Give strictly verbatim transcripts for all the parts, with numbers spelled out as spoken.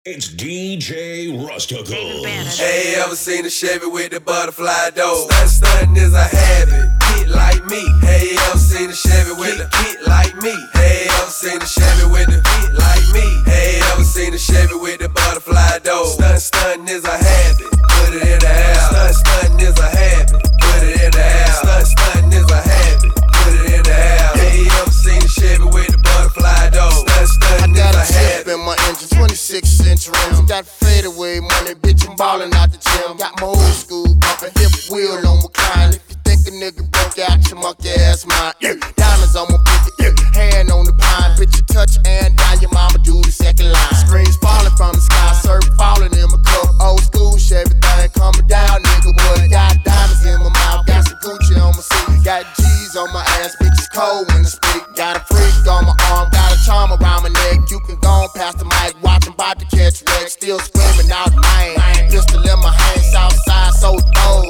It's D J Rustical. Hey, ever seen a Chevy with the butterfly door? Stunt, stuntin' is a habit. Get like me. Hey, ever seen a Chevy with a get like me? Hey, ever seen a Chevy with a get like me? Hey, ever seen a Chevy with the butterfly door? Stunt, stuntin' is a habit. Put it in the air. Stunt, stuntin' is a habit. Put it in the air. Stunt, stuntin' is a habit. Put it in the air. Hey, ever seen a Chevy with the butterfly door? Stunt, stuntin' is a habit. In my engine, twenty-six inch rims. Got fadeaway money, bitch, I'm ballin' out the gym. Got my old school bumpin', hip wheel on recline. If you think a nigga broke out, your monkey ass mine. Yeah. Diamonds on my pinky, yeah. Hand on the pine. Bitch, you touch and down, your mama do the second line. Screens falling from the sky, surf falling in my cup. Old school, Chevy thing coming down, nigga. Wood. Got diamonds in my mouth, got some Gucci on my seat. Got G's on my ass, bitch, it's cold when I speak. Got a freak on my arm, got a charm around my neck. You can go on past the mic, watch him about to catch wreck. Still screaming out mine. Pistol in my hand, south side, so cold.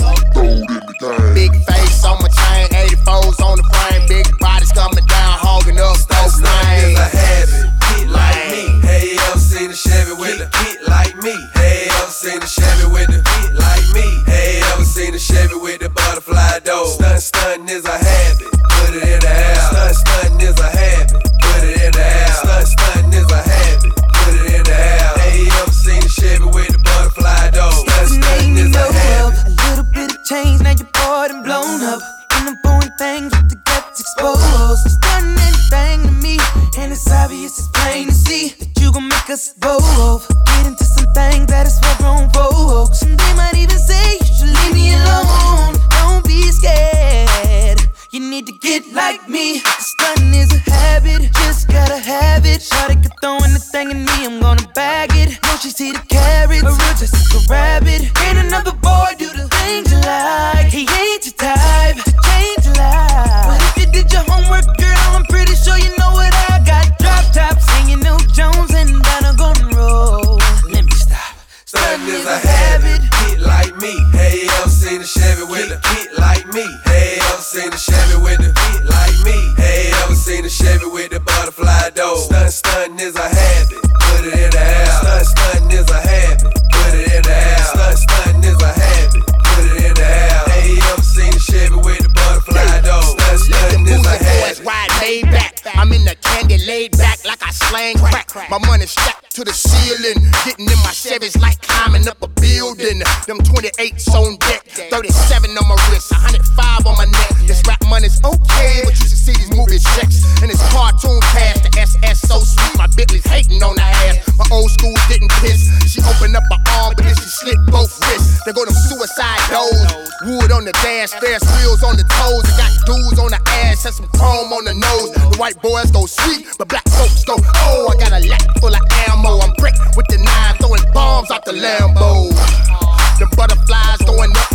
Big face on my chain, eighty-fours on the frame. Big bodies coming down, hogging up, Stunt, stuntin' is a habit. Get like me. Hey, ever seen a Chevy with a get like me? Hey, ever seen a Chevy with a get like me? Hey, ever seen a Chevy with the butterfly door? Stunt, stuntin' is a habit. Put it in the air. Stunt, stuntin' is a habit. Put it in the air. Stunt, stuntin' is a habit. Put it in the air. Hey, ever seen a Chevy with the butterfly door? Stunt, stuntin' is a habit. A little bit of change, now you're bored and blown up. And I'm pouring things with the guts exposed. Stunning anything to me, and it's obvious, it's plain to see that you gon' make us both get into some things that is for grown folks. And they might even say you should leave me alone. Don't be scared, you need to get like me. Stunning is a habit, just gotta have it. Shawty can throw anything in me, I'm gonna bag it. No, she see the carrots, a real Jessica Rabbit. Ain't another boy do the things you like. He ain't your type to change your life. But if you did your homework, girl, I'm pretty sure you know what I got. Drop top, singing New Jones and Donna Golden Roll. Let me stop. Stuntin' is a habit. Get like me. Hey, ever seen a Chevy with a get like me? Hey, ever seen a Chevy with a get like me? Hey, ever seen a Chevy with the butterfly door? Stunt, stuntin' is a habit. Put it in the air. Stunt, stuntin' is a habit. Put it in the air. Stunt, stuntin' is a habit. Put it in the air. Hey, ever seen a Chevy with the butterfly door? Stunt, stuntin' is a habit. Wide laid back. I'm in the candy laid back like I slang crack. My money strapped to the ceiling. Getting in my Chevys like climbing up a building. Them twenty-eights on deck, thirty-seven on my wrist, one oh five on my neck. This rap money's okay, but you should see these movie checks. And this cartoon cast, the S S so sweet. My Bentley's hating on the ass. My old school didn't piss. She opened up her arm, but then she slit both wrists. There go them suicide doors. Wood on the dash, Ferris wheels on the toes. I got dudes on the ass, and some chrome on the nose. The white boys go sweet, but black folks go, oh, I got a lack full of ammo. I'm brick with the nine, throwing bombs out the Lambo. The butterflies throwing up